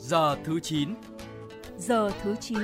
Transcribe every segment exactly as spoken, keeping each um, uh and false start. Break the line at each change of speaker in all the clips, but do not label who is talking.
Giờ thứ chín.
Giờ thứ chín.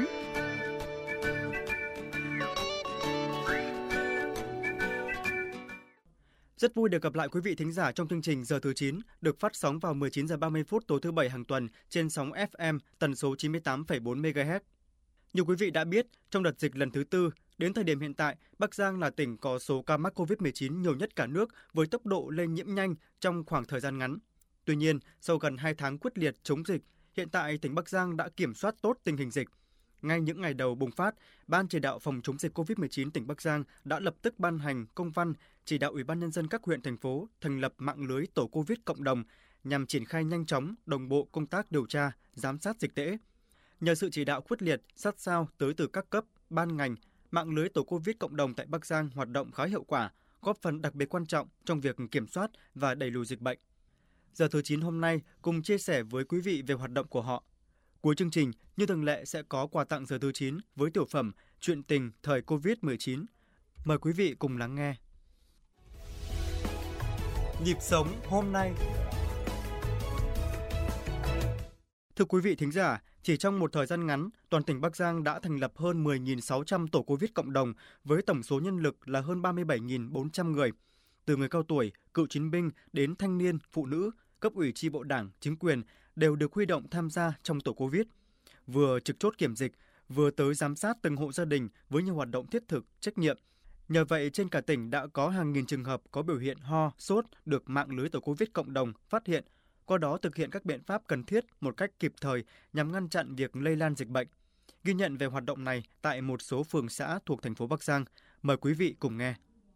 Rất vui được gặp lại quý vị thính giả trong chương trình Giờ thứ chín được phát sóng vào mười chín giờ ba mươi phút tối thứ Bảy hàng tuần trên sóng ép em tần số chín mươi tám phẩy bốn mê ga héc. Như quý vị đã biết, trong đợt dịch lần thứ tư, đến thời điểm hiện tại, Bắc Giang là tỉnh có số ca mắc covid mười chín nhiều nhất cả nước với tốc độ lây nhiễm nhanh trong khoảng thời gian ngắn. Tuy nhiên, sau gần hai tháng quyết liệt chống dịch, hiện tại tỉnh Bắc Giang đã kiểm soát tốt tình hình dịch. Ngay những ngày đầu bùng phát, Ban chỉ đạo phòng chống dịch covid mười chín tỉnh Bắc Giang đã lập tức ban hành công văn chỉ đạo Ủy ban nhân dân các huyện thành phố thành lập mạng lưới tổ Covid cộng đồng nhằm triển khai nhanh chóng, đồng bộ công tác điều tra, giám sát dịch tễ. Nhờ sự chỉ đạo quyết liệt, sát sao tới từ các cấp, ban ngành, mạng lưới tổ Covid cộng đồng tại Bắc Giang hoạt động khá hiệu quả, góp phần đặc biệt quan trọng trong việc kiểm soát và đẩy lùi dịch bệnh. Giờ thứ chín hôm nay cùng chia sẻ với quý vị về hoạt động của họ. Cuối chương trình, như thường lệ sẽ có quà tặng giờ thứ chín với tiểu phẩm Chuyện tình thời covid mười chín. Mời quý vị cùng lắng nghe. Nhịp sống hôm nay. Thưa quý vị thính giả, chỉ trong một thời gian ngắn, toàn tỉnh Bắc Giang đã thành lập hơn mười nghìn sáu trăm tổ Covid cộng đồng với tổng số nhân lực là hơn ba mươi bảy nghìn bốn trăm người. Từ người cao tuổi, cựu chiến binh đến thanh niên, phụ nữ, cấp ủy chi bộ đảng, chính quyền đều được huy động tham gia trong tổ Covid. Vừa trực chốt kiểm dịch, vừa tới giám sát từng hộ gia đình với nhiều hoạt động thiết thực, trách nhiệm. Nhờ vậy, trên cả tỉnh đã có hàng nghìn trường hợp có biểu hiện ho, sốt được mạng lưới tổ Covid cộng đồng phát hiện, qua đó thực hiện các biện pháp cần thiết một cách kịp thời nhằm ngăn chặn việc lây lan dịch bệnh. Ghi nhận về hoạt động này tại một số phường xã thuộc thành phố Bắc Giang. Mời quý vị cùng nghe.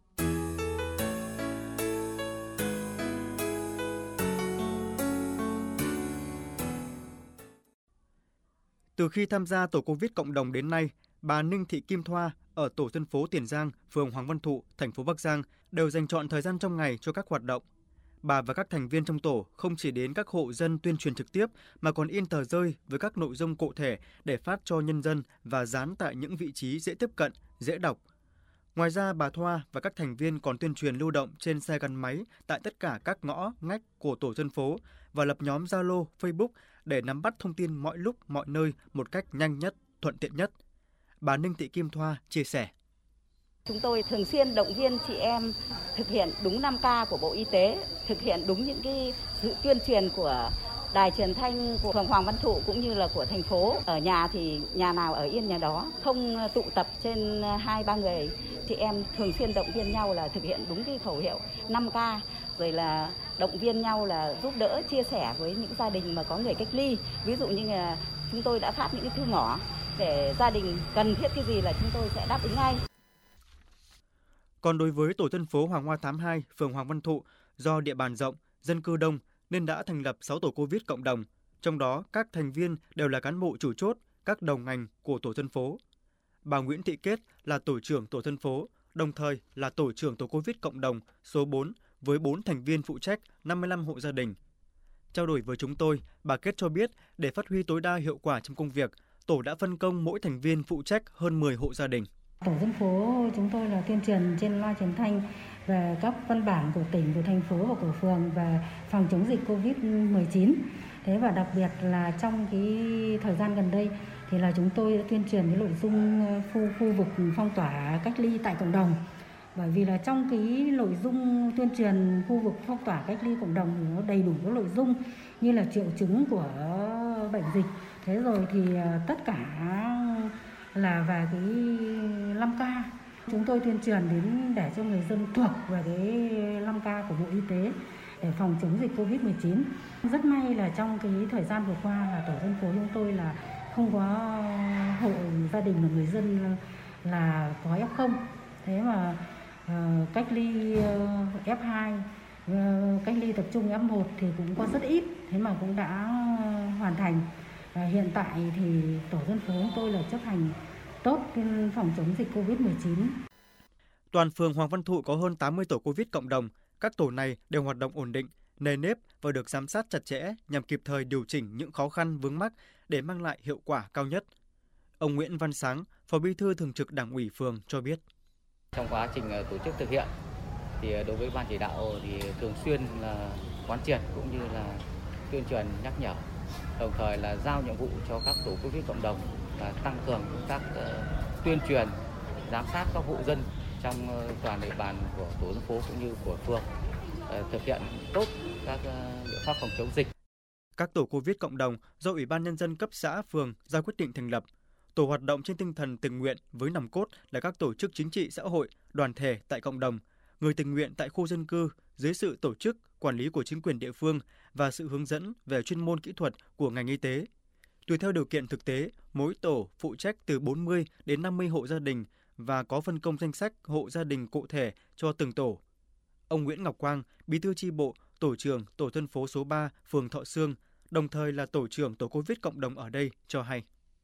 Từ khi tham gia tổ Covid cộng đồng đến nay, bà Ninh Thị Kim Thoa ở tổ dân phố Tiền Giang, phường Hoàng Văn Thụ, thành phố Bắc Giang đều dành trọn thời gian trong ngày cho các hoạt động. Bà và các thành viên trong tổ không chỉ đến các hộ dân tuyên truyền trực tiếp mà còn in tờ rơi với các nội dung cụ thể để phát cho nhân dân và dán tại những vị trí dễ tiếp cận, dễ đọc. Ngoài ra, bà Thoa và các thành viên còn tuyên truyền lưu động trên xe gắn máy tại tất cả các ngõ, ngách của tổ dân phố và lập nhóm Zalo, Facebook để nắm bắt thông tin mọi lúc, mọi nơi một cách nhanh nhất, thuận tiện nhất. Bà Ninh Thị Kim Thoa chia sẻ.
Chúng tôi thường xuyên động viên chị em thực hiện đúng năm K của Bộ Y tế, thực hiện đúng những cái sự tuyên truyền của đài truyền thanh của phường Hoàng Văn Thụ cũng như là của thành phố. Ở nhà thì nhà nào ở yên nhà đó, không tụ tập trên hai ba người. Chị em thường xuyên động viên nhau là thực hiện đúng cái khẩu hiệu năm K, rồi là động viên nhau là giúp đỡ, chia sẻ với những gia đình mà có người cách ly. Ví dụ như là chúng tôi đã phát những cái thư ngỏ để gia đình cần thiết cái gì là chúng tôi sẽ đáp ứng ngay.
Còn đối với tổ dân phố Hoàng Hoa Thám hai, phường Hoàng Văn Thụ, do địa bàn rộng, dân cư đông nên đã thành lập sáu tổ Covid cộng đồng, trong đó các thành viên đều là cán bộ chủ chốt, các đầu ngành của tổ dân phố. Bà Nguyễn Thị Kết là tổ trưởng tổ dân phố, đồng thời là tổ trưởng tổ Covid cộng đồng số bốn với bốn thành viên phụ trách năm mươi lăm hộ gia đình. Trao đổi với chúng tôi, bà Kết cho biết để phát huy tối đa hiệu quả trong công việc, tổ đã phân công mỗi thành viên phụ trách hơn mười hộ gia đình.
Tổ dân phố chúng tôi là tuyên truyền trên loa truyền thanh về các văn bản của tỉnh, của thành phố và của phường về phòng chống dịch covid mười chín. Thế và đặc biệt là trong cái thời gian gần đây thì là chúng tôi đã tuyên truyền cái nội dung khu, khu vực phong tỏa cách ly tại cộng đồng. Bởi vì là trong cái nội dung tuyên truyền khu vực phong tỏa cách ly cộng đồng thì nó đầy đủ các nội dung như là triệu chứng của bệnh dịch. Thế rồi thì tất cả là về cái năm K. Chúng tôi tuyên truyền đến để cho người dân thuộc về cái năm K của Bộ Y tế để phòng chống dịch covid mười chín. Rất may là trong cái thời gian vừa qua là tổ dân phố chúng tôi là không có hộ gia đình và người dân là có ép không. Thế mà uh, cách ly uh, ép hai, uh, cách ly tập trung ép một thì cũng có rất ít, thế mà cũng đã uh, hoàn thành. Uh, hiện tại thì tổ dân phố chúng tôi là chấp hành tốt phòng chống dịch covid mười chín.
Toàn phường Hoàng Văn Thụ có hơn tám mươi tổ Covid cộng đồng. Các tổ này đều hoạt động ổn định, nề nếp và được giám sát chặt chẽ nhằm kịp thời điều chỉnh những khó khăn vướng mắc để mang lại hiệu quả cao nhất. Ông Nguyễn Văn Sáng, Phó Bí thư Thường trực Đảng ủy phường cho biết.
Trong quá trình tổ chức thực hiện thì đối với ban chỉ đạo thì thường xuyên là quán triệt cũng như là tuyên truyền nhắc nhở Đồng thời là giao nhiệm vụ cho các tổ Covid cộng đồng là tăng cường công tác uh, tuyên truyền, giám sát các hộ dân trong uh, toàn địa bàn của tổ dân phố cũng như của phường, uh, thực hiện tốt các uh, biện pháp phòng chống dịch.
Các tổ Covid cộng đồng do Ủy ban Nhân dân cấp xã, phường ra quyết định thành lập. Tổ hoạt động trên tinh thần tình nguyện với nòng cốt là các tổ chức chính trị xã hội, đoàn thể tại cộng đồng, người tình nguyện tại khu dân cư dưới sự tổ chức, quản lý của chính quyền địa phương và sự hướng dẫn về chuyên môn kỹ thuật của ngành y tế. Tùy theo điều kiện thực tế, mỗi tổ phụ trách từ bốn mươi đến năm mươi hộ gia đình và có phân công danh sách hộ gia đình cụ thể cho từng tổ. Ông Nguyễn Ngọc Quang, Bí thư chi bộ, tổ trưởng tổ dân phố số ba, phường Thọ Xương, đồng thời là tổ trưởng tổ Covid cộng đồng ở đây cho hay.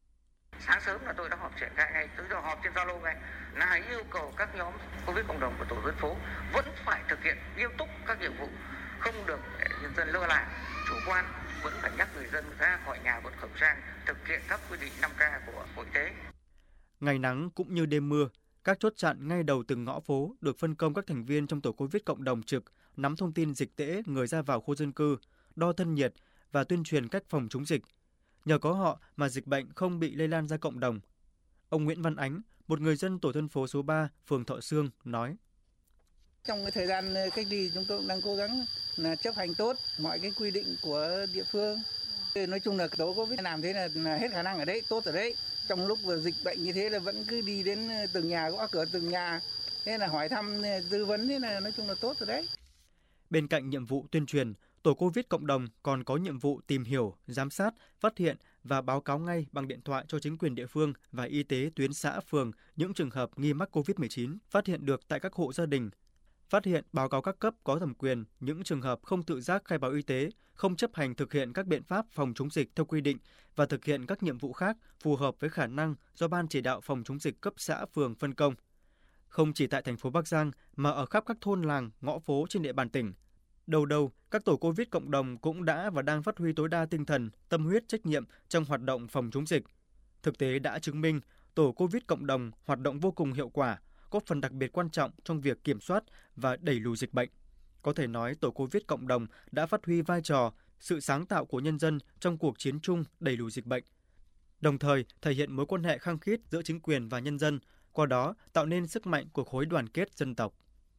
Sáng sớm là tôi đã họp triển khai ngay, tôi đã họp trên Zalo ngay, là yêu cầu các nhóm Covid cộng đồng của tổ dân phố vẫn phải thực hiện nghiêm túc các nhiệm vụ, không được để nhân dân lơ là, chủ quan, vẫn phải nhắc người dân ra khỏi nhà vẫn khẩu trang, thực hiện các quy định năm K của Bộ Y tế.
Ngày nắng cũng như đêm mưa, các chốt chặn ngay đầu từng ngõ phố được phân công các thành viên trong tổ Covid cộng đồng trực, nắm thông tin dịch tễ người ra vào khu dân cư, đo thân nhiệt và tuyên truyền cách phòng chống dịch. Nhờ có họ mà dịch bệnh không bị lây lan ra cộng đồng. Ông Nguyễn Văn Ánh, một người dân tổ dân phố số ba, phường Thọ Xương nói:
Trong cái thời gian cách ly chúng tôi cũng đang cố gắng là chấp hành tốt mọi cái quy định của địa phương. Nói chung là tổ Covid làm thế là, là hết khả năng ở đấy, tốt ở đấy. Trong lúc vừa dịch bệnh như thế là vẫn cứ đi đến từng nhà, gõ cửa từng nhà, thế là hỏi thăm, tư vấn, thế là nói chung là tốt ở đấy.
Bên cạnh nhiệm vụ tuyên truyền, tổ Covid cộng đồng còn có nhiệm vụ tìm hiểu, giám sát, phát hiện và báo cáo ngay bằng điện thoại cho chính quyền địa phương và y tế tuyến xã, phường những trường hợp nghi mắc Covid mười chín phát hiện được tại các hộ gia đình. Phát hiện, báo cáo các cấp có thẩm quyền những trường hợp không tự giác khai báo y tế, không chấp hành thực hiện các biện pháp phòng chống dịch theo quy định và thực hiện các nhiệm vụ khác phù hợp với khả năng do Ban chỉ đạo phòng chống dịch cấp xã, phường phân công. Không chỉ tại thành phố Bắc Giang mà ở khắp các thôn làng, ngõ phố trên địa bàn tỉnh. Đầu đầu, các tổ Covid cộng đồng cũng đã và đang phát huy tối đa tinh thần, tâm huyết, trách nhiệm trong hoạt động phòng chống dịch. Thực tế đã chứng minh, tổ Covid cộng đồng hoạt động vô cùng hiệu quả, góp phần đặc biệt quan trọng trong việc kiểm soát và đẩy lùi dịch bệnh. Có thể nói tổ Covid cộng đồng đã phát huy vai trò, sự sáng tạo của nhân dân trong cuộc chiến chung đẩy lùi dịch bệnh. Đồng thời thể hiện mối quan hệ khăng khít giữa chính quyền và nhân dân, qua đó tạo nên sức mạnh của khối đoàn kết dân tộc.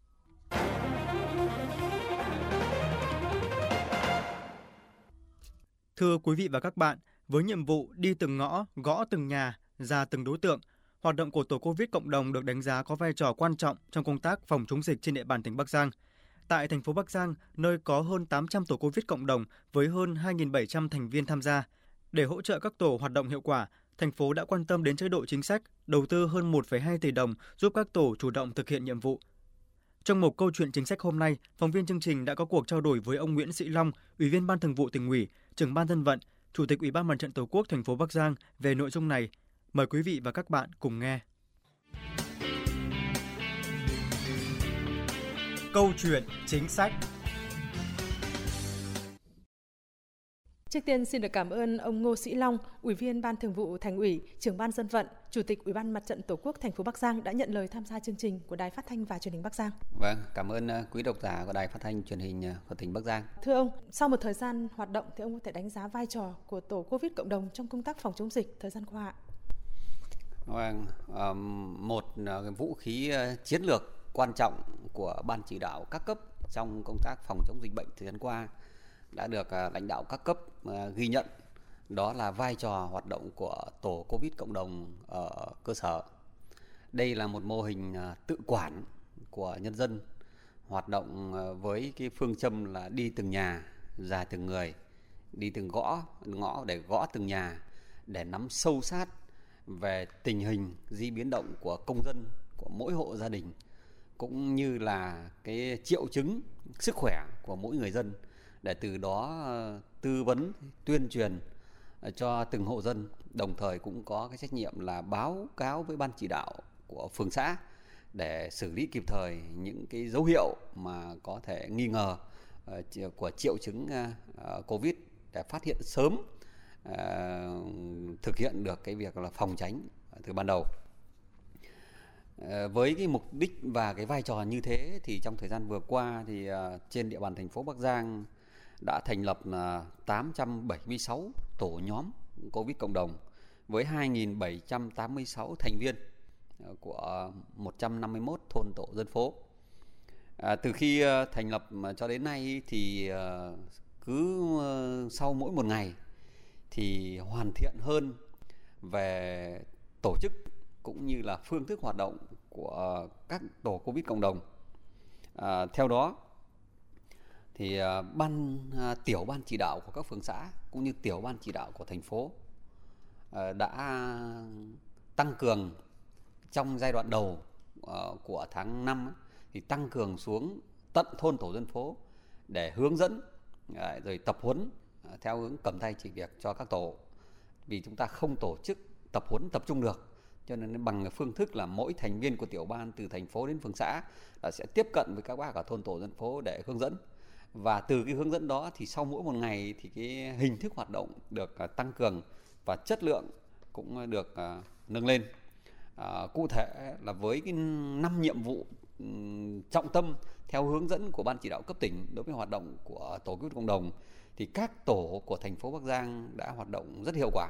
Thưa quý vị và các bạn, với nhiệm vụ đi từng ngõ, gõ từng nhà, ra từng đối tượng, hoạt động của tổ Covid cộng đồng được đánh giá có vai trò quan trọng trong công tác phòng chống dịch trên địa bàn tỉnh Bắc Giang. Tại thành phố Bắc Giang, nơi có hơn tám trăm tổ Covid cộng đồng với hơn hai nghìn bảy trăm thành viên tham gia. Để hỗ trợ các tổ hoạt động hiệu quả, thành phố đã quan tâm đến chế độ chính sách, đầu tư hơn một phẩy hai tỷ đồng giúp các tổ chủ động thực hiện nhiệm vụ. Trong một câu chuyện chính sách hôm nay, phóng viên chương trình đã có cuộc trao đổi với ông Nguyễn Sĩ Long, Ủy viên Ban Thường vụ Tỉnh ủy, Trưởng ban Dân vận, Chủ tịch Ủy ban Mặt trận Tổ quốc thành phố Bắc Giang về nội dung này. Mời quý vị và các bạn cùng nghe. Câu chuyện chính sách.
Trước tiên xin được cảm ơn ông Ngô Sĩ Long, Ủy viên Ban Thường vụ Thành ủy, Trưởng ban Dân vận, Chủ tịch Ủy ban Mặt trận Tổ quốc thành phố Bắc Giang đã nhận lời tham gia chương trình của Đài Phát thanh và Truyền hình Bắc Giang.
Vâng, cảm ơn quý độc giả của Đài Phát thanh Truyền hình của tỉnh Bắc Giang.
Thưa ông, sau một thời gian hoạt động thì ông có thể đánh giá vai trò của tổ Covid cộng đồng trong công tác phòng chống dịch thời gian qua ạ?
Vâng, một vũ khí chiến lược quan trọng của Ban chỉ đạo các cấp trong công tác phòng chống dịch bệnh thời gian qua đã được lãnh đạo các cấp ghi nhận, đó là vai trò hoạt động của tổ Covid cộng đồng ở cơ sở. Đây là một mô hình tự quản của nhân dân, hoạt động với cái phương châm là đi từng nhà, ra từng người, đi từng gõ, ngõ để gõ từng nhà, để nắm sâu sát về tình hình di biến động của công dân, của mỗi hộ gia đình, cũng như là cái triệu chứng sức khỏe của mỗi người dân, để từ đó tư vấn, tuyên truyền cho từng hộ dân, đồng thời cũng có cái trách nhiệm là báo cáo với ban chỉ đạo của phường xã để xử lý kịp thời những cái dấu hiệu mà có thể nghi ngờ của triệu chứng Covid để phát hiện sớm, thực hiện được cái việc là phòng tránh từ ban đầu. Với cái mục đích và cái vai trò như thế thì trong thời gian vừa qua thì trên địa bàn thành phố Bắc Giang đã thành lập tám trăm bảy mươi sáu tổ nhóm Covid cộng đồng với hai nghìn bảy trăm tám mươi sáu thành viên của một trăm năm mươi mốt thôn tổ dân phố. À, từ khi thành lập cho đến nay thì cứ sau mỗi một ngày thì hoàn thiện hơn về tổ chức cũng như là phương thức hoạt động của các tổ Covid cộng đồng. À, theo đó thì ban tiểu ban chỉ đạo của các phường xã cũng như tiểu ban chỉ đạo của thành phố đã tăng cường trong giai đoạn đầu của tháng năm thì tăng cường xuống tận thôn tổ dân phố để hướng dẫn rồi tập huấn theo hướng cầm tay chỉ việc cho các tổ, vì chúng ta không tổ chức tập huấn tập trung được, cho nên bằng phương thức là mỗi thành viên của tiểu ban từ thành phố đến phường xã là sẽ tiếp cận với các bác ở thôn tổ dân phố để hướng dẫn. Và từ cái hướng dẫn đó thì sau mỗi một ngày thì cái hình thức hoạt động được tăng cường và chất lượng cũng được nâng lên. À, cụ thể là với cái năm nhiệm vụ um, trọng tâm theo hướng dẫn của ban chỉ đạo cấp tỉnh đối với hoạt động của tổ Covid cộng đồng thì các tổ của thành phố Bắc Giang đã hoạt động rất hiệu quả.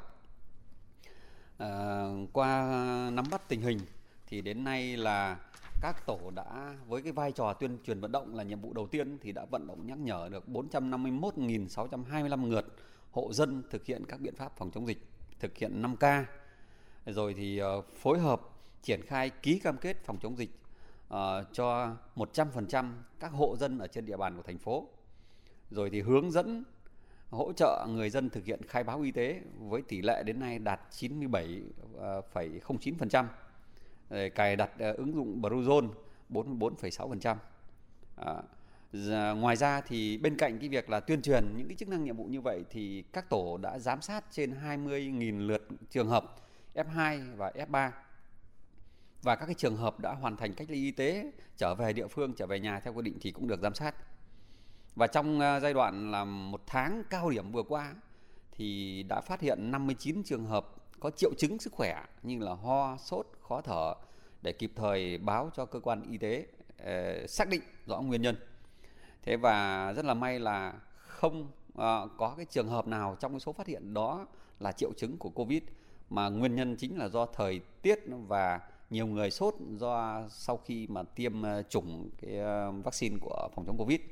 À, qua nắm bắt tình hình thì đến nay là các tổ đã với cái vai trò tuyên truyền vận động là nhiệm vụ đầu tiên thì đã vận động nhắc nhở được bốn trăm năm mươi mốt nghìn sáu trăm hai mươi lăm lượt hộ dân thực hiện các biện pháp phòng chống dịch, thực hiện năm K. Rồi thì uh, phối hợp triển khai ký cam kết phòng chống dịch uh, cho một trăm phần trăm các hộ dân ở trên địa bàn của thành phố. Rồi thì hướng dẫn hỗ trợ người dân thực hiện khai báo y tế với tỷ lệ đến nay đạt chín mươi bảy phẩy không chín phần trăm. Rồi cài đặt uh, ứng dụng Bluezone bốn mươi bốn phẩy sáu phần trăm. Uh, ngoài ra thì bên cạnh cái việc là tuyên truyền những cái chức năng nhiệm vụ như vậy thì các tổ đã giám sát trên hai mươi nghìn lượt trường hợp F hai và F ba. Và các cái trường hợp đã hoàn thành cách ly y tế trở về địa phương, trở về nhà theo quy định thì cũng được giám sát. Và trong giai đoạn là một tháng cao điểm vừa qua thì đã phát hiện năm mươi chín trường hợp có triệu chứng sức khỏe như là ho, sốt, khó thở để kịp thời báo cho cơ quan y tế eh, xác định rõ nguyên nhân. Thế và rất là may là không uh, có cái trường hợp nào trong cái số phát hiện đó là triệu chứng của Covid, mà nguyên nhân chính là do thời tiết và nhiều người sốt do sau khi mà tiêm chủng cái vaccine của phòng chống Covid.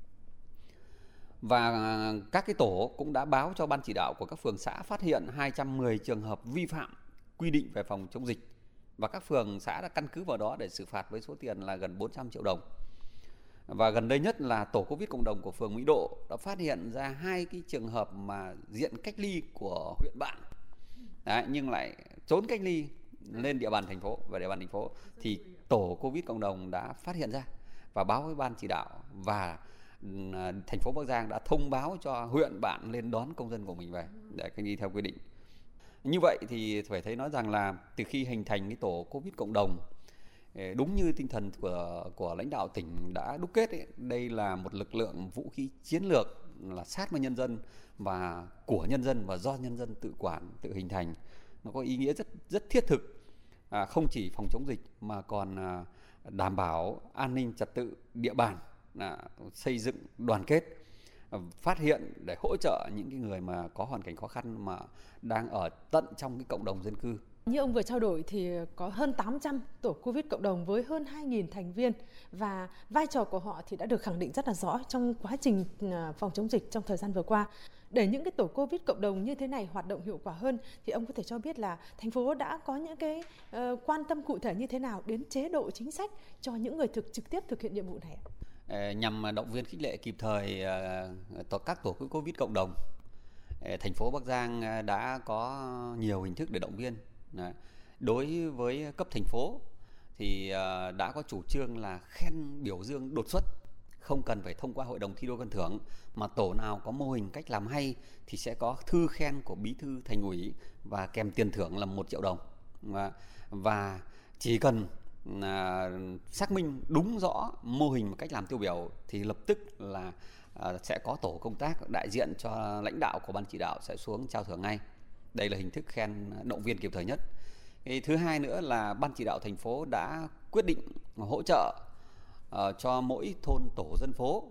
Và các cái tổ cũng đã báo cho ban chỉ đạo của các phường xã phát hiện hai trăm mười trường hợp vi phạm quy định về phòng chống dịch, và các phường xã đã căn cứ vào đó để xử phạt với số tiền là gần bốn trăm triệu đồng. Và gần đây nhất là tổ Covid cộng đồng của phường Mỹ Độ đã phát hiện ra hai cái trường hợp mà diện cách ly của huyện bạn. Đấy, nhưng lại trốn cách ly lên địa bàn thành phố và địa bàn thành phố thì tổ Covid cộng đồng đã phát hiện ra và báo với ban chỉ đạo, và thành phố Bắc Giang đã thông báo cho huyện bạn lên đón công dân của mình về để cách ly theo quy định. Như vậy thì phải thấy nói rằng là từ khi hình thành cái tổ Covid cộng đồng, đúng như tinh thần của của lãnh đạo tỉnh đã đúc kết ấy, đây là một lực lượng vũ khí chiến lược là sát với nhân dân và của nhân dân và do nhân dân tự quản, tự hình thành. Nó có ý nghĩa rất rất thiết thực, à, không chỉ phòng chống dịch mà còn à, đảm bảo an ninh trật tự địa bàn, à, xây dựng đoàn kết, à, phát hiện để hỗ trợ những cái người mà có hoàn cảnh khó khăn mà đang ở tận trong cái cộng đồng dân cư.
Như ông vừa trao đổi thì có hơn tám trăm tổ Covid cộng đồng với hơn hai nghìn thành viên, và vai trò của họ thì đã được khẳng định rất là rõ trong quá trình phòng chống dịch trong thời gian vừa qua. Để những cái tổ Covid cộng đồng như thế này hoạt động hiệu quả hơn thì ông có thể cho biết là thành phố đã có những cái uh, quan tâm cụ thể như thế nào đến chế độ chính sách cho những người thực trực tiếp thực hiện nhiệm vụ này?
Nhằm động viên khích lệ kịp thời uh, các tổ Covid cộng đồng, thành phố Bắc Giang đã có nhiều hình thức để động viên. Đối với cấp thành phố thì đã có chủ trương là khen biểu dương đột xuất, không cần phải thông qua hội đồng thi đua khen thưởng, mà tổ nào có mô hình cách làm hay thì sẽ có thư khen của bí thư thành ủy và kèm tiền thưởng là một triệu đồng. Và, và chỉ cần à, xác minh đúng rõ mô hình và cách làm tiêu biểu thì lập tức là à, sẽ có tổ công tác đại diện cho lãnh đạo của ban chỉ đạo sẽ xuống trao thưởng ngay. Đây là hình thức khen động viên kịp thời nhất. Cái thứ hai nữa là ban chỉ đạo thành phố đã quyết định hỗ trợ uh, cho mỗi thôn tổ dân phố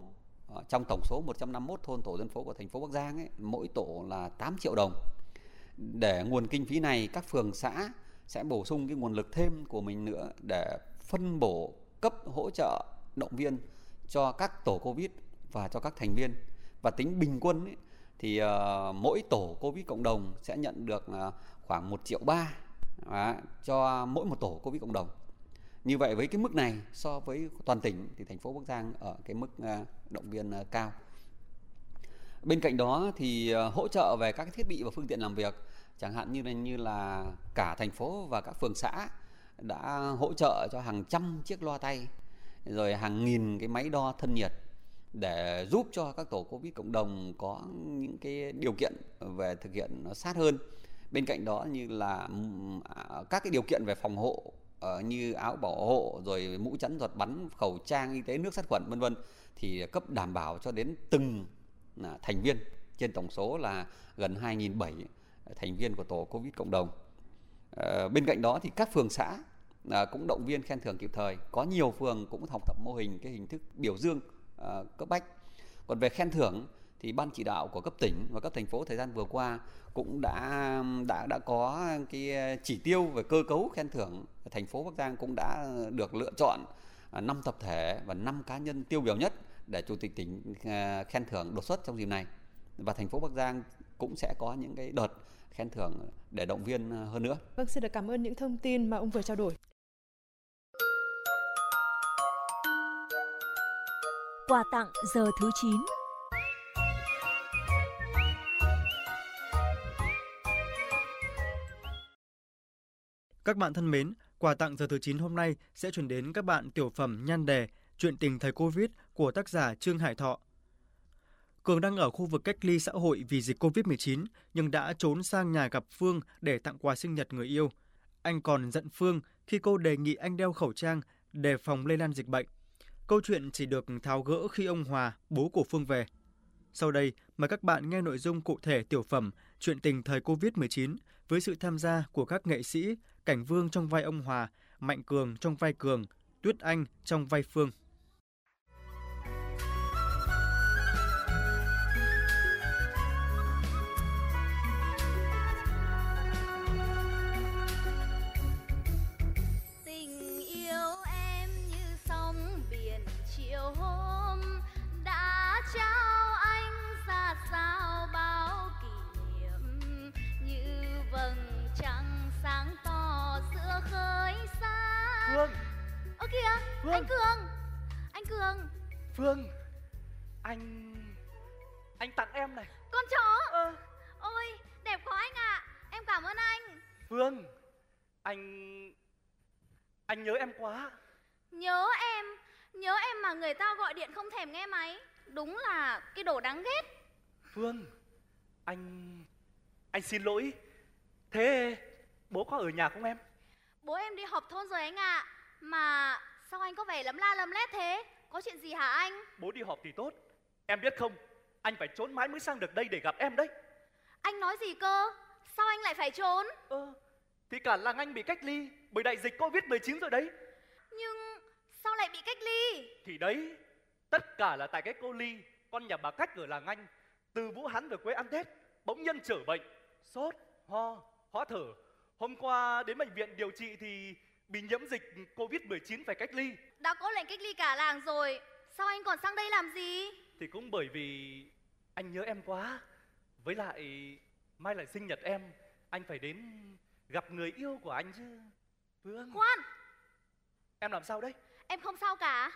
trong tổng số một trăm năm mươi mốt thôn tổ dân phố của thành phố Bắc Giang ấy, mỗi tổ là tám triệu đồng. Để nguồn kinh phí này, các phường xã sẽ bổ sung cái nguồn lực thêm của mình nữa để phân bổ, cấp hỗ trợ, động viên cho các tổ Covid và cho các thành viên. Và tính bình quân ấy, thì uh, mỗi tổ Covid cộng đồng sẽ nhận được uh, khoảng một triệu ba uh, cho mỗi một tổ Covid cộng đồng. Như vậy với cái mức này so với toàn tỉnh thì thành phố Bắc Giang ở cái mức uh, động viên uh, cao. Bên cạnh đó thì uh, hỗ trợ về các thiết bị và phương tiện làm việc, chẳng hạn như là, như là cả thành phố và các phường xã đã hỗ trợ cho hàng trăm chiếc loa tay, rồi hàng nghìn cái máy đo thân nhiệt để giúp cho các tổ Covid cộng đồng có những cái điều kiện về thực hiện nó sát hơn. Bên cạnh đó như là các cái điều kiện về phòng hộ như áo bảo hộ, rồi mũ chắn giọt bắn, khẩu trang y tế, nước sát khuẩn vân vân thì cấp đảm bảo cho đến từng thành viên, trên tổng số là gần hai nghìn bảy trăm thành viên của tổ Covid cộng đồng. À, bên cạnh đó thì các phường xã à, cũng động viên khen thưởng kịp thời. Có nhiều phường cũng học tập mô hình cái hình thức biểu dương à, cấp bách. Còn về khen thưởng thì ban chỉ đạo của cấp tỉnh và cấp thành phố thời gian vừa qua cũng đã đã đã có cái chỉ tiêu về cơ cấu khen thưởng. Thành phố Bắc Giang cũng đã được lựa chọn năm tập thể và năm cá nhân tiêu biểu nhất để chủ tịch tỉnh khen thưởng đột xuất trong dịp này. Và thành phố Bắc Giang cũng sẽ có những cái đợt khen thưởng để động viên hơn nữa.
Vâng, xin được cảm ơn những thông tin mà ông vừa trao đổi.
Quà tặng giờ thứ chín.
Các bạn thân mến, quà tặng giờ thứ chín hôm nay sẽ chuyển đến các bạn tiểu phẩm nhan đề Chuyện tình thời Covid của tác giả Trương Hải Thọ. Cường đang ở khu vực cách ly xã hội vì dịch covid mười chín nhưng đã trốn sang nhà gặp Phương để tặng quà sinh nhật người yêu. Anh còn giận Phương khi cô đề nghị anh đeo khẩu trang đề phòng lây lan dịch bệnh. Câu chuyện chỉ được tháo gỡ khi ông Hòa, bố của Phương về. Sau đây, mời các bạn nghe nội dung cụ thể tiểu phẩm Chuyện tình thời covid mười chín với sự tham gia của các nghệ sĩ Cảnh Vương trong vai ông Hòa, Mạnh Cường trong vai Cường, Tuyết Anh trong vai Phương.
Phương.
Ơ kìa, Phương. Anh Cường. Anh Cường.
Phương. Anh... Anh tặng em này.
Con chó.
Ờ.
Ôi, đẹp quá anh ạ. À. Em cảm ơn anh.
Phương. Anh... Anh nhớ em quá.
Nhớ em? Nhớ em mà người ta gọi điện không thèm nghe máy. Đúng là cái đồ đáng ghét.
Phương. Anh... Anh xin lỗi. Thế bố có ở nhà không em?
Bố em đi họp thôn rồi anh ạ. À. Mà sao anh có vẻ lấm la lấm lét thế? Có chuyện gì hả anh?
Bố đi họp thì tốt. Em biết không, anh phải trốn mãi mới sang được đây để gặp em đấy.
Anh nói gì cơ? Sao anh lại phải trốn?
Ờ, thì cả làng anh bị cách ly bởi đại dịch covid mười chín rồi đấy.
Nhưng sao lại bị cách ly?
Thì đấy, tất cả là tại cái cô Ly, con nhà bà Cách ở làng anh, từ Vũ Hán về quê ăn Tết, bỗng nhiên trở bệnh, sốt, ho, khó thở. Hôm qua đến bệnh viện điều trị thì bị nhiễm dịch covid mười chín phải cách ly.
Đã có lệnh cách ly cả làng rồi, sao anh còn sang đây làm gì?
Thì cũng bởi vì anh nhớ em quá. Với lại mai là sinh nhật em, anh phải đến gặp người yêu của anh chứ. Phương.
Khoan.
Em làm sao đấy?
Em không sao cả.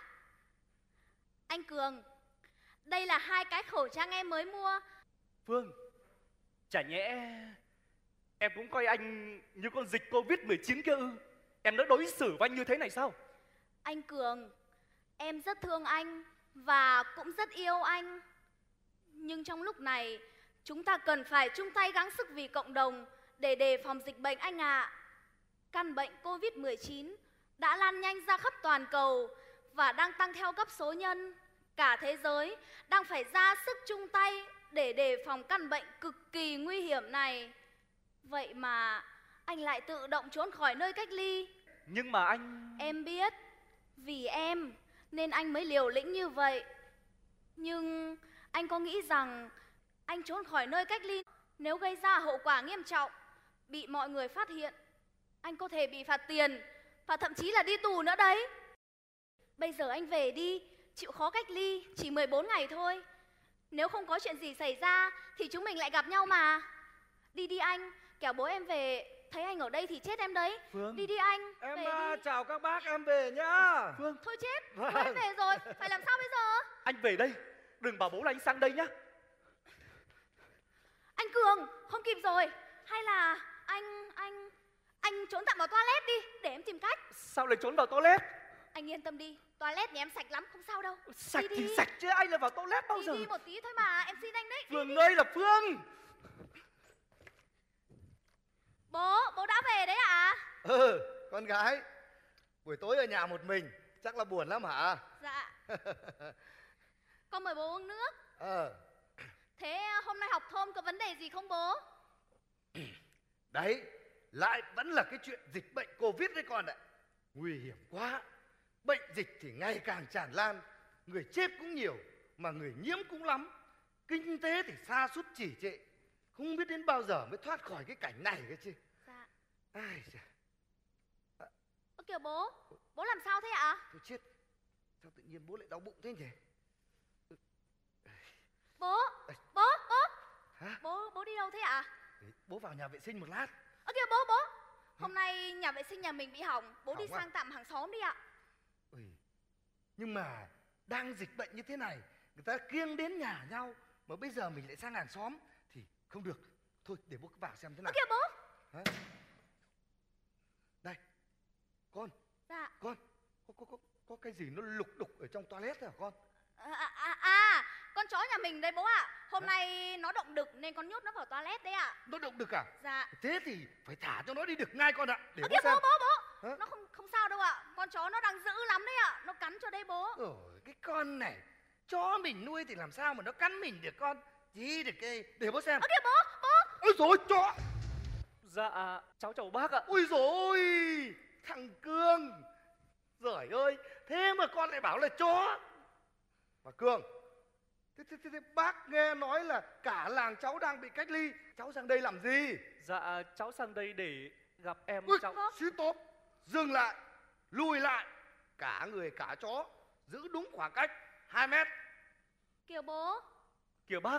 Anh Cường, đây là hai cái khẩu trang em mới mua.
Phương, chả nhẽ em cũng coi anh như con dịch covid mười chín kia ư? Em đã đối xử với anh như thế này sao?
Anh Cường, em rất thương anh và cũng rất yêu anh. Nhưng trong lúc này, chúng ta cần phải chung tay gắng sức vì cộng đồng để đề phòng dịch bệnh anh ạ. À. Căn bệnh covid mười chín đã lan nhanh ra khắp toàn cầu và đang tăng theo cấp số nhân. Cả thế giới đang phải ra sức chung tay để đề phòng căn bệnh cực kỳ nguy hiểm này. Vậy mà anh lại tự động trốn khỏi nơi cách ly.
Nhưng mà anh...
Em biết, vì em nên anh mới liều lĩnh như vậy. Nhưng anh có nghĩ rằng anh trốn khỏi nơi cách ly, nếu gây ra hậu quả nghiêm trọng, bị mọi người phát hiện, anh có thể bị phạt tiền và thậm chí là đi tù nữa đấy. Bây giờ anh về đi, chịu khó cách ly, chỉ mười bốn ngày thôi. Nếu không có chuyện gì xảy ra thì chúng mình lại gặp nhau mà. Đi đi anh, kẻo bố em về thấy anh ở đây thì chết em đấy.
Phương.
Đi đi anh.
Em
về
à,
đi.
chào các bác, em về nhá.
Phương.
Thôi chết,
Vâng.
bố em về rồi, phải làm sao bây giờ?
Anh về đây, đừng bảo bố là anh sang đây nhá.
Anh Cường, không kịp rồi. Hay là anh, anh, anh trốn tạm vào toilet đi, để em tìm cách.
Sao lại trốn vào toilet?
Anh yên tâm đi, toilet nhà em sạch lắm, không sao đâu.
Sạch
đi,
thì
đi.
sạch chứ ai lại vào toilet bao
đi
giờ.
Đi một tí thôi mà, em xin anh đấy.
Phương
đi,
ơi
đi.
là Phương.
Bố, bố đã về đấy ạ?
Ừ, con gái, buổi tối ở nhà một mình, chắc là buồn lắm hả?
Dạ. Con mời bố uống nước.
Ờ,
Thế hôm nay học thôm có vấn đề gì không bố?
đấy, lại vẫn là cái chuyện dịch bệnh Covid đấy con ạ. Nguy hiểm quá. Bệnh dịch thì ngày càng tràn lan, người chết cũng nhiều, mà người nhiễm cũng lắm. Kinh tế thì sa sút trì trệ, không biết đến bao giờ mới thoát khỏi cái cảnh này cơ chứ.
Dạ.
Ai da.
Ơ kìa bố, bố làm sao thế ạ?
Tôi chết. Sao tự nhiên bố lại đau bụng thế nhỉ?
Bố, bố, bố.
Hả?
Bố, bố đi đâu thế ạ?
Bố vào nhà vệ sinh một lát.
Ơ kìa bố, bố. Hôm nay nhà vệ sinh nhà mình bị hỏng, bố
Hỏng
đi
à?
sang tạm hàng xóm đi ạ.
Ui, nhưng mà đang dịch bệnh như thế này, người ta kiêng đến nhà nhau, mà bây giờ mình lại sang hàng xóm thì không được. Thôi để bố vào xem thế nào.
Ơ kìa bố.
Hả? Đây, con.
Dạ.
Con, có, có, có, có cái gì nó lục đục ở trong toilet hả con?
À, à, à, con chó nhà mình đấy bố ạ. Hôm Hả? nay nó động đực nên con nhốt nó vào toilet đấy ạ.
Nó động đực à?
Dạ.
Thế thì phải thả cho nó đi đực ngay con ạ. Để
Ơ
bố
kìa
xem.
bố, bố, bố.
Hả?
Nó không không sao đâu ạ. Con chó nó đang dữ lắm đấy ạ. Nó cắn cho đây bố.
Ôi, cái con này, chó mình nuôi thì làm sao mà nó cắn mình được con? Gì được cái, để bố xem.
Ơ kìa bố, bố.
Ôi dồi chó.
Dạ, cháu chào bác ạ.
Ôi dồi ôi, thằng Cương. Giời ơi, thế mà con lại bảo là chó. Mà Cương, thế, thế, thế, thế bác nghe nói là cả làng cháu đang bị cách ly, cháu sang đây làm gì?
Dạ, cháu sang đây để gặp em.
Ui,
cháu.
stop, dừng lại, lùi lại. Cả người cả chó, giữ đúng khoảng cách hai mét.
Kìa bố.
Kìa bác.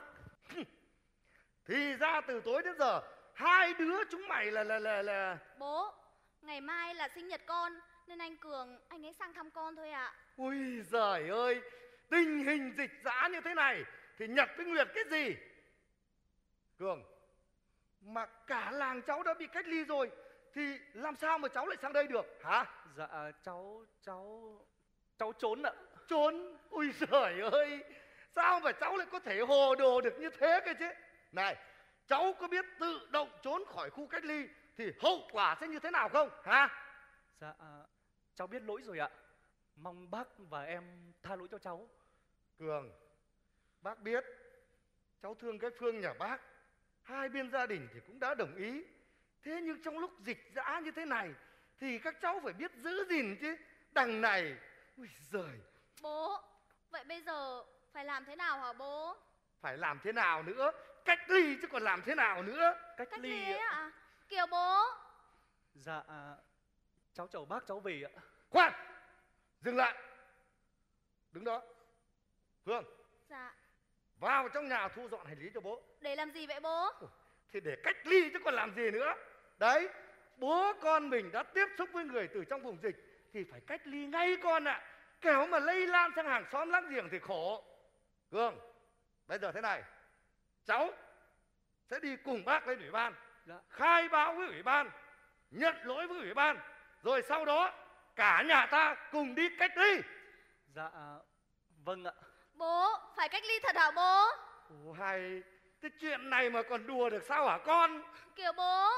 Thì ra từ tối đến giờ hai đứa chúng mày là là là là
Bố, ngày mai là sinh nhật con nên anh Cường anh ấy sang thăm con thôi ạ.
Ui giời ơi, tình hình dịch dã như thế này thì Nhật với Nguyệt cái gì? Cường, mà cả làng cháu đã bị cách ly rồi thì làm sao mà cháu lại sang đây được hả?
Dạ, cháu cháu cháu trốn ạ.
Trốn? Ui giời ơi, sao mà cháu lại có thể hồ đồ được như thế cơ chứ? Này, cháu có biết tự động trốn khỏi khu cách ly thì hậu quả sẽ như thế nào không hả?
Dạ, cháu biết lỗi rồi ạ. Mong bác và em tha lỗi cho cháu.
Cường, bác biết cháu thương cái Phương nhà bác, hai bên gia đình thì cũng đã đồng ý. Thế nhưng trong lúc dịch dã như thế này thì các cháu phải biết giữ gìn chứ. Đằng này, ui giời.
Bố, vậy bây giờ phải làm thế nào hả bố?
Phải làm thế nào nữa? Cách ly chứ còn làm thế nào nữa?
Cách,
Cách
ly
ly ấy ạ? Kìa bố.
Dạ, cháu chào bác, cháu về ạ.
Khoan, dừng lại. Đứng đó. Phương.
Dạ.
Vào trong nhà thu dọn hành lý cho bố.
Để làm gì vậy bố?
Thì để cách ly chứ còn làm gì nữa. Đấy, bố con mình đã tiếp xúc với người từ trong vùng dịch thì phải cách ly ngay con ạ. À. Kẻo mà lây lan sang hàng xóm láng giềng thì khổ. Cường, bây giờ thế này, cháu sẽ đi cùng bác lên ủy ban,
dạ.
khai báo với ủy ban, nhận lỗi với ủy ban, rồi sau đó cả nhà ta cùng đi cách ly.
Dạ, vâng ạ.
Bố, phải cách ly thật hả bố?
Ồ hay, cái chuyện này mà còn đùa được sao hả con?
Kìa bố.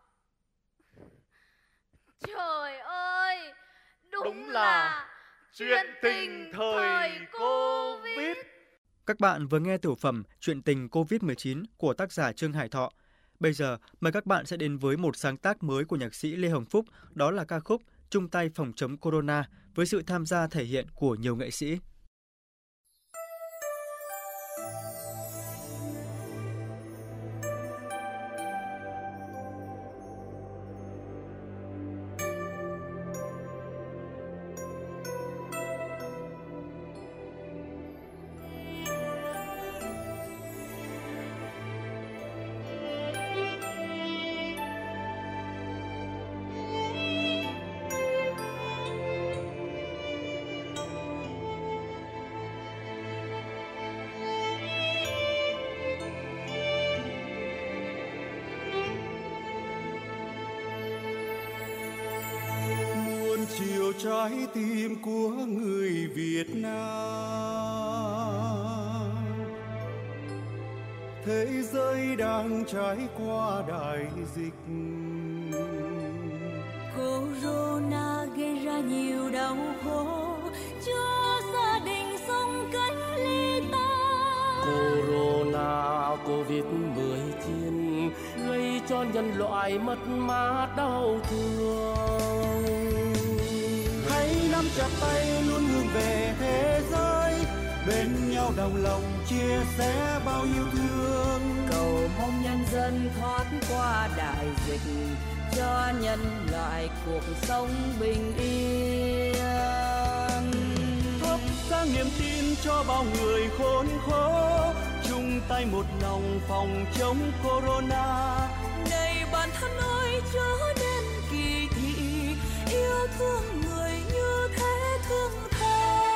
Trời ơi, đúng, đúng là, là chuyện tình thời Covid.
Các bạn vừa nghe tiểu phẩm Chuyện tình Covid mười chín của tác giả Trương Hải Thọ. Bây giờ mời các bạn sẽ đến với một sáng tác mới của nhạc sĩ Lê Hồng Phúc, đó là ca khúc Chung tay phòng chống Corona với sự tham gia thể hiện của nhiều nghệ sĩ.
trái tim của người Việt Nam. Thế giới đang trải qua đại dịch.
Corona gây ra nhiều đau khổ cho gia đình sống cách ly ta.
Corona Covid mười chín gây cho nhân loại mất mát đau thương.
Hãy nắm chặt tay luôn hướng về thế giới, bên nhau đồng lòng chia sẻ bao yêu thương.
Cầu mong nhân dân thoát qua đại dịch, cho nhân loại cuộc sống bình yên.
Thắp sáng niềm tin cho bao người khốn khó, chung tay một lòng phòng chống corona.
Này bạn thân ơi, chớ nên kỳ thị, yêu thương người như thế thương tha.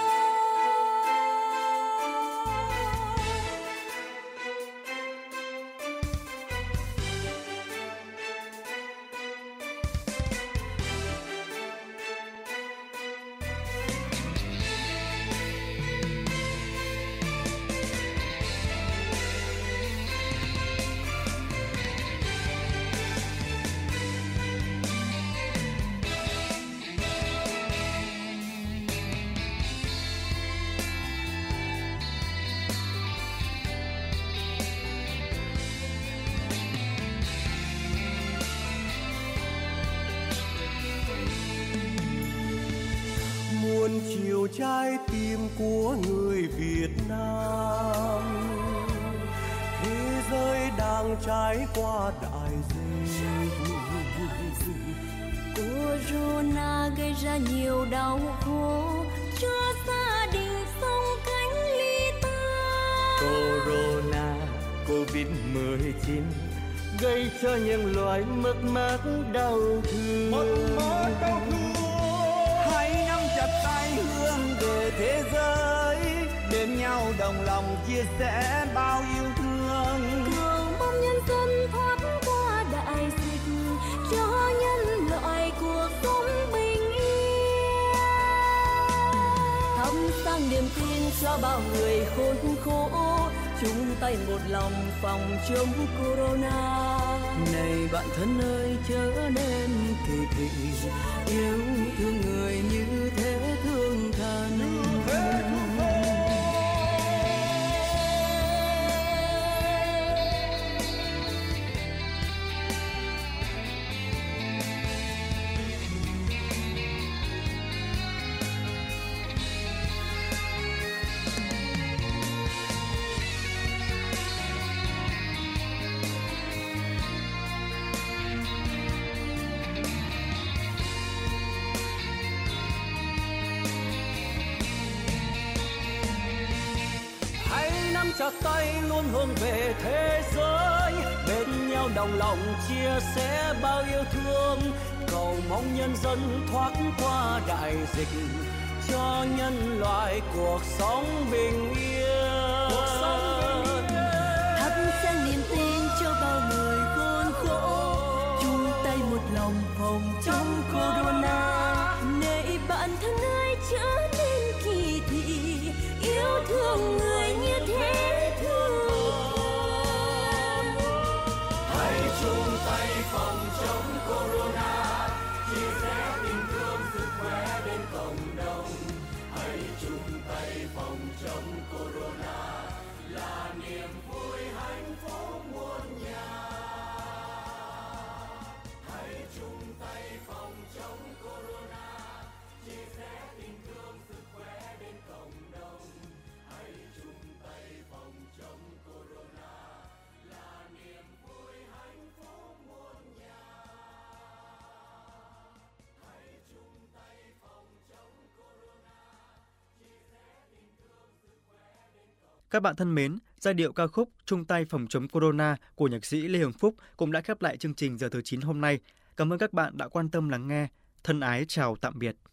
Muôn chiều trái tim của người Việt Nam, thế giới đang trải qua đại dịch.
Corona gây ra nhiều đau khổ cho gia đình sống cách ly ta.
Corona Covid mười chín gây cho nhân loại mất mát đau thương.
Mất mát đau thương. Hãy nắm chặt tay hướng về thế giới, bên nhau đồng lòng chia sẻ bao yêu thương.
Cầu mong nhân dân thoát qua đại dịch, cho nhân loại cuộc sống bình yên. Thắp sáng niềm tin cho bao người khốn khổ, chung tay một lòng phòng chống corona.
Này bạn thân ơi, chớ nên kỳ thị, yêu thương người như thế thương thần.
chặt tay luôn hướng về thế giới, bên nhau đồng lòng chia sẻ bao yêu thương, cầu mong nhân dân thoát qua đại dịch, cho nhân loại cuộc sống bình yên. Cuộc sống bình yên.
Thắp sáng niềm tin cho bao người khốn khổ, chung tay một lòng phòng chống corona. Này bạn thân ơi, chớ nên kỳ thị, yêu thương người như thế thương.
Hãy chung tay phòng chống corona, chia sẻ tình thương sức khỏe đến cộng đồng. Hãy chung tay phòng chống corona, là niềm vui hạnh phúc muôn nhà. Hãy chung tay phòng chống corona, chia sẻ tình thương sức khỏe đến cộng đồng. Hãy chung tay phòng chống corona, là niềm vui hạnh phúc muôn nhà. Hãy chung tay phòng chống corona, chia sẻ tình thương sức khỏe đến cộng đồng.
Các bạn thân mến, giai điệu ca khúc Chung tay phòng chống corona của nhạc sĩ Lê Hồng Phúc cũng đã khép lại chương trình giờ thứ chín hôm nay. Cảm ơn các bạn đã quan tâm lắng nghe. Thân ái chào tạm biệt.